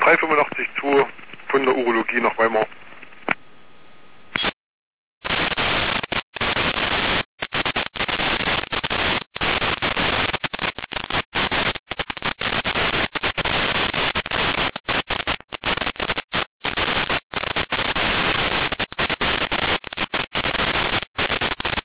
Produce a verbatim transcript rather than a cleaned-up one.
drei fünfundachtzig zwei von der Urologie nach Weimar.